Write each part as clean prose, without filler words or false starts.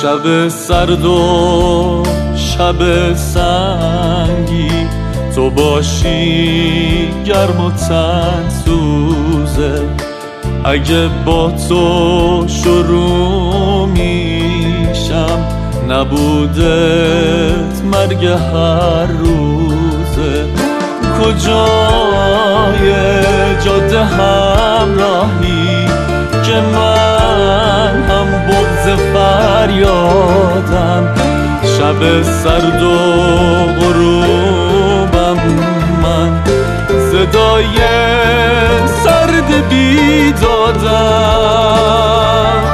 شب سرد و شب سنگی تو باشی گرم و تن سوزه. اگه با تو شروع میشم نبودت مرگ هر روزه. کجای جاده همراهی که من هم بغض فریادم. شب سرد و غروبم من صدای سرد بیدادم.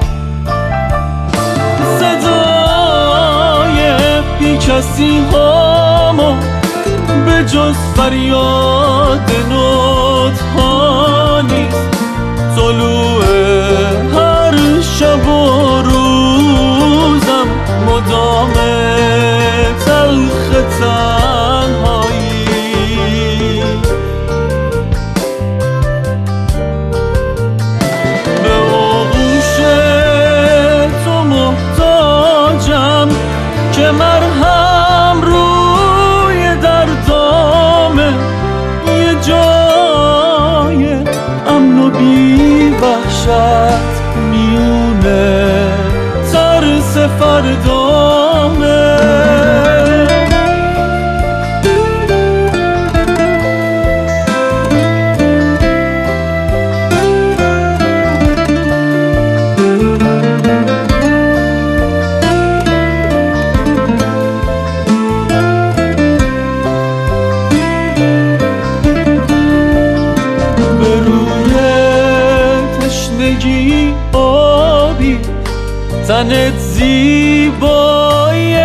صدای بی کسی هامو به جز فریاد نوت‌ها نیست. طلوع هر شب و روزم مدام تلخ تنهایی. به آغوش تو محتاجم که مرهم روی دردامه. یه جای امن و بی وحشت میونه ترس فردامه. آبی تنت زیبای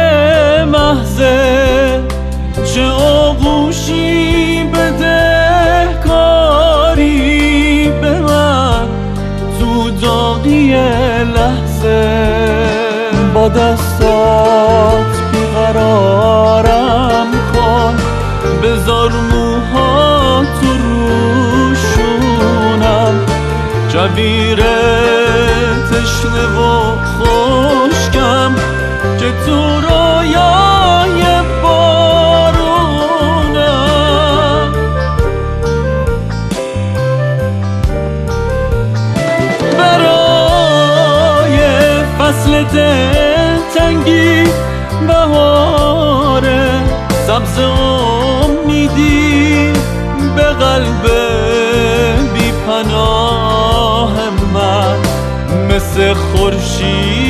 محضه، چه آغوشی بده کاری به من تو داغی لحظه. با دستات بیقرارم کن، بذار موها تو روشونم. جویر تشنه و خشکم که تو رویای بارونم. برای فصل دلتنگی بهاره سبز امیدی به قلب بی پناه من مثل خورشید